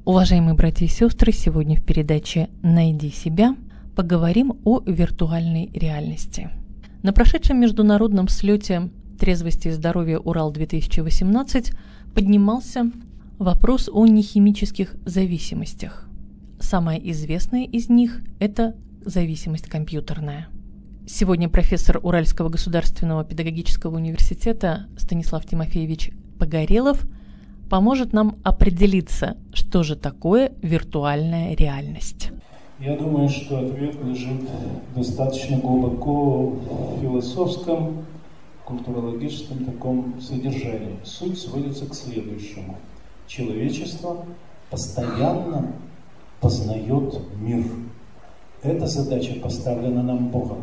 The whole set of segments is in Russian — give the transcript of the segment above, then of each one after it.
Уважаемые братья и сестры, сегодня в передаче «Найди себя» поговорим о виртуальной реальности. На прошедшем международном слете трезвости и здоровья Урал-2018 поднимался вопрос о нехимических зависимостях. Самая известная из них – это зависимость компьютерная. Сегодня профессор Уральского государственного педагогического университета Станислав Тимофеевич Погорелов поможет нам определиться, что же такое виртуальная реальность. Я думаю, что ответ лежит достаточно глубоко в философском, культурологическом таком содержании. Суть сводится к следующему. Человечество постоянно познает мир. Эта задача поставлена нам Богом.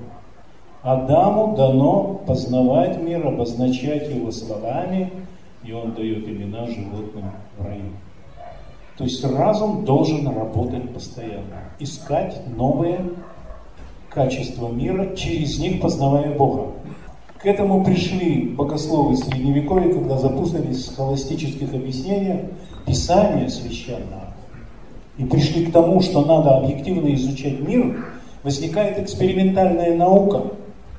Адаму дано познавать мир, обозначать его словами, и он дает имена животным в раю. То есть разум должен работать постоянно, искать новые качества мира, через них познавая Бога. К этому пришли богословы Средневековья, когда запутались в схоластических объяснениях Писания Священного, и пришли к тому, что надо объективно изучать мир, возникает экспериментальная наука.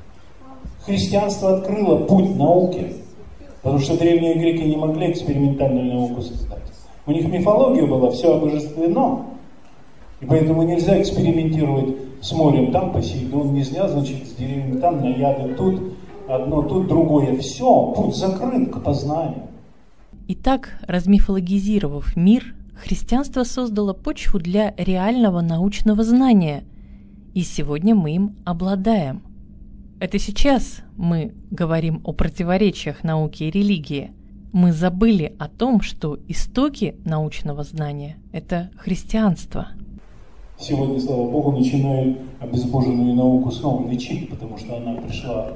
Христианство открыло путь науки, потому что древние греки не могли экспериментальную науку создать. У них мифология была, все обожествлено, и поэтому нельзя экспериментировать с морем. Там Посейдон не зря, значит, с деревьями, там наяды, тут одно, тут другое. Все, путь закрыт к познанию. Итак, размифологизировав мир, христианство создало почву для реального научного знания, и сегодня мы им обладаем. Это сейчас мы говорим о противоречиях науки и религии. Мы забыли о том, что истоки научного знания – это христианство. Сегодня, слава Богу, начинают обезбоженную науку снова лечить, потому что она пришла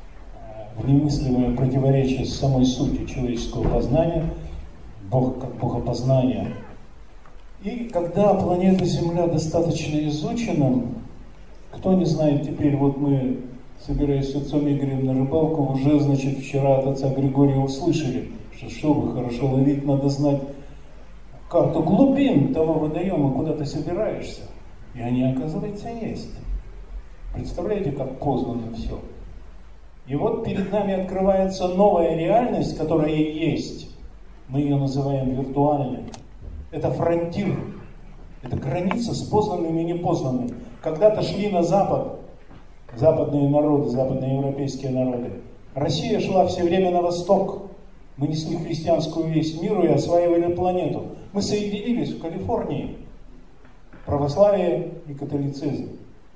в немыслимое противоречие с самой сутью человеческого познания, Бог как богопознание. И когда планета Земля достаточно изучена, кто не знает теперь, вот мы, собираясь с отцом Игорем на рыбалку, уже, значит, вчера от отца Григория услышали, что чтобы хорошо ловить, надо знать карту глубин того водоема, куда ты собираешься. И они, оказывается, есть. Представляете, как познано все. И вот перед нами открывается новая реальность, которая есть. Мы ее называем виртуальной. Это фронтир. Это граница с познанным и непознанным. Когда-то шли на запад западные народы, западноевропейские народы. Россия шла все время на восток. Мы несли христианскую весть миру и осваивали планету. Мы соединились в Калифорнии. Православие и католицизм.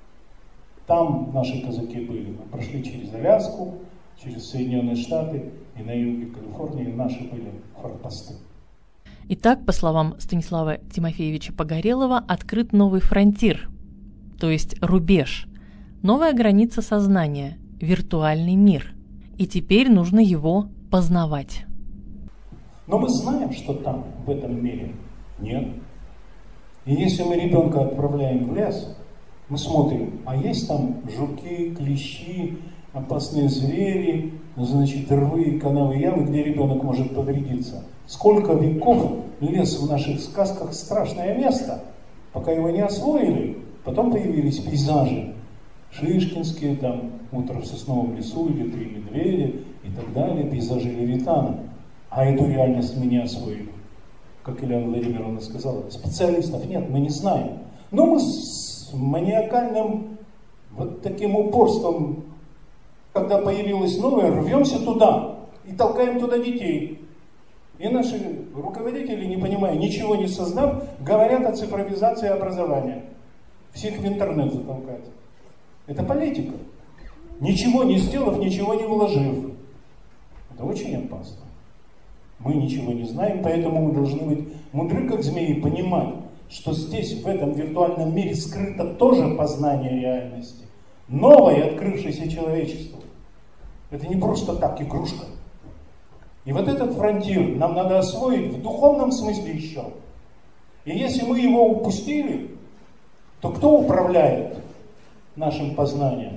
Там наши казаки были. Мы прошли через Аляску, через Соединенные Штаты, и на юге Калифорнии наши были форпосты. Итак, по словам Станислава Тимофеевича Погорелова, открыт новый фронтир, то есть рубеж, новая граница сознания, виртуальный мир. И теперь нужно его познавать. Но мы знаем, что там, в этом мире, нет. И если мы ребенка отправляем в лес, мы смотрим, а есть там жуки, клещи, опасные звери, значит, рвы, канавы, ямы, где ребенок может повредиться. Сколько веков лес в наших сказках страшное место, пока его не освоили. Потом появились пейзажи шишкинские, там «Утро в сосновом лесу» или «Три медведя» и так далее, пейзажи Левитана. А эту реальность мы не освоили. Как Елена Владимировна сказала, специалистов нет, мы не знаем. Но мы с маниакальным вот таким упорством, когда появилось новое, рвемся туда и толкаем туда детей. И наши руководители, не понимая, ничего не создав, говорят о цифровизации образования. Всех в интернет затолкать. Это политика. Ничего не сделав, ничего не вложив. Это очень опасно. Мы ничего не знаем, поэтому мы должны быть мудры, как змеи, понимать, что здесь, в этом виртуальном мире, скрыто тоже познание реальности. Новое, открывшееся человечеству. Это не просто так игрушка. И вот этот фронтир нам надо освоить в духовном смысле еще. И если мы его упустили, то кто управляет нашим познанием?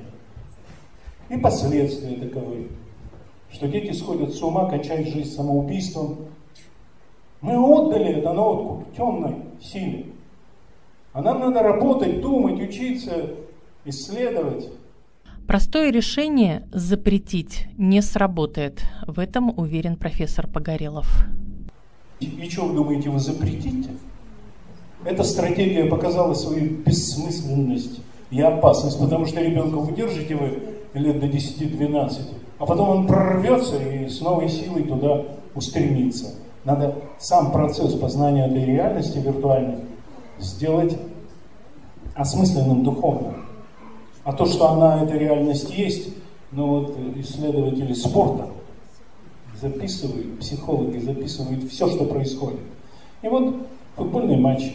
И последствия таковы, что дети сходят с ума, кончают жизнь самоубийством, Мы отдали это на откуп темной силе. А нам надо работать, думать, учиться, исследовать. Простое решение запретить не сработает. В этом уверен профессор Погорелов. И что вы думаете, вы запретите? Эта стратегия показала свою бессмысленность и опасность, потому что ребенка удержите вы лет до 10-12, а потом он прорвется и с новой силой туда устремится. Надо сам процесс познания этой реальности виртуальной сделать осмысленным духовно. А то, что она, эта реальность есть, исследователи спорта записывают, психологи записывают все, что происходит. И вот футбольный матч.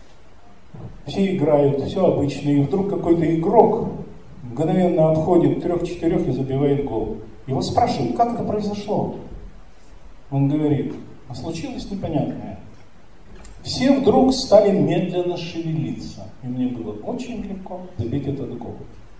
Все играют, все обычно, и вдруг какой-то игрок мгновенно обходит 3-4 и забивает гол. Его спрашивают, как это произошло? Он говорит, а случилось непонятное. Все вдруг стали медленно шевелиться. И мне было очень легко забить этот гол.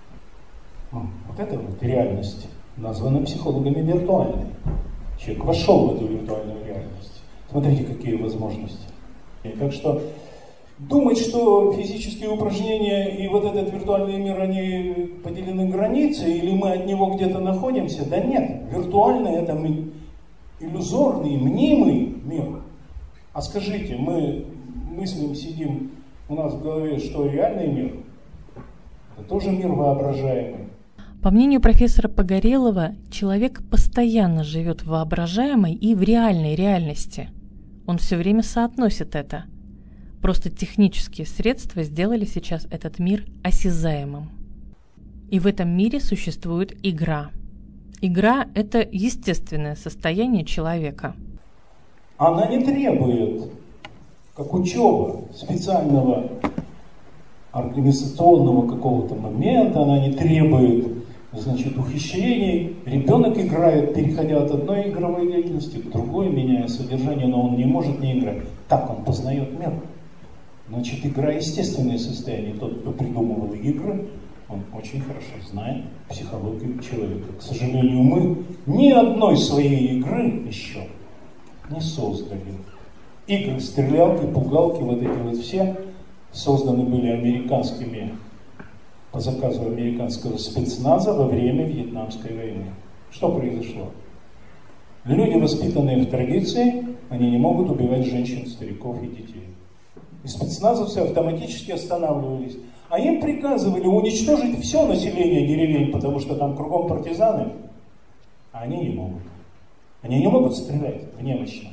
Вот это вот реальность, названа психологами виртуальной. Человек вошел в эту виртуальную реальность. Смотрите, какие возможности. Так что думать, что физические упражнения и вот этот виртуальный мир, они поделены границей, или мы от него где-то находимся, да нет. Виртуальный это иллюзорный, мнимый мир. А скажите, мы мыслим, сидим, у нас в голове, что реальный мир? Это тоже мир воображаемый. По мнению профессора Погорелова, человек постоянно живет в воображаемой и в реальной реальности. Он все время соотносит это. Просто технические средства сделали сейчас этот мир осязаемым. И в этом мире существует игра. Игра – это естественное состояние человека. Она не требует, как учеба, специального организационного какого-то момента, она не требует, ухищрений. Ребенок играет, переходя от одной игровой деятельности к другой, меняя содержание, но он не может не играть. Так он познает мир. Значит, игра – естественное состояние. Тот, кто придумывал игры, он очень хорошо знает психологию человека. К сожалению, мы ни одной своей игры еще не создали. Игры, стрелялки, пугалки, вот эти вот все созданы были американскими, по заказу американского спецназа во время Вьетнамской войны. Что произошло? Люди, воспитанные в традиции, они не могут убивать женщин, стариков и детей. И спецназовцы автоматически останавливались. А им приказывали уничтожить все население деревень, потому что там кругом партизаны. А они не могут. Они не могут стрелять в немощных.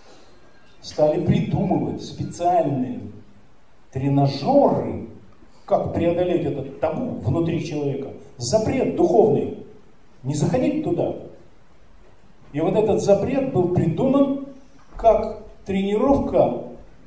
Стали придумывать специальные тренажеры, как преодолеть этот табу внутри человека. Запрет духовный. Не заходить туда. И вот этот запрет был придуман как тренировка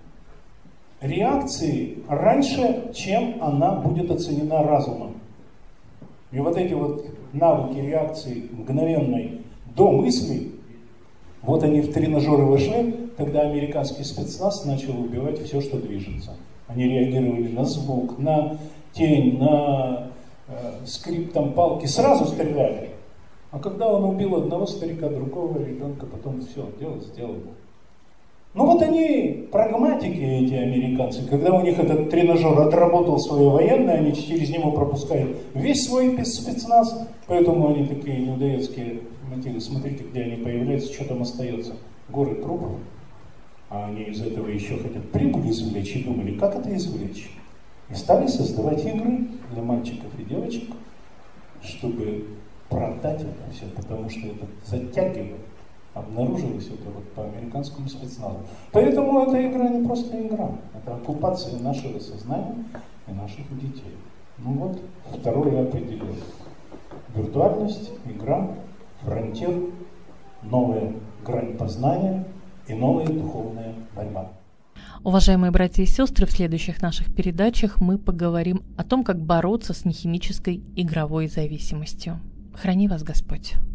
реакции раньше, чем она будет оценена разумом. И вот эти вот навыки реакции мгновенной до мысли, вот они в тренажеры вошли, тогда американский спецназ начал убивать все, что движется. Они реагировали на звук, на тень, на скрип там палки, сразу стреляли. А когда он убил одного старика, другого ребенка, потом все, дело сделано. Ну вот они, прагматики эти американцы, когда у них этот тренажер отработал свое военное, они через него пропускают весь свой спецназ, поэтому они такие людоедские мотивы. Смотрите, где они появляются, что там остается. Горы трупов. А они из этого еще хотят прибыль извлечь и думали, как это извлечь. И стали создавать игры для мальчиков и девочек, чтобы продать это все, потому что это затягивает. Обнаружилось это вот по американскому спецназу. Поэтому эта игра не просто игра, это оккупация нашего сознания и наших детей. Ну вот, второе я определил. Виртуальность, игра, фронтир, новая грань познания и новая духовная борьба. Уважаемые братья и сестры, в следующих наших передачах мы поговорим о том, как бороться с нехимической игровой зависимостью. Храни вас Господь!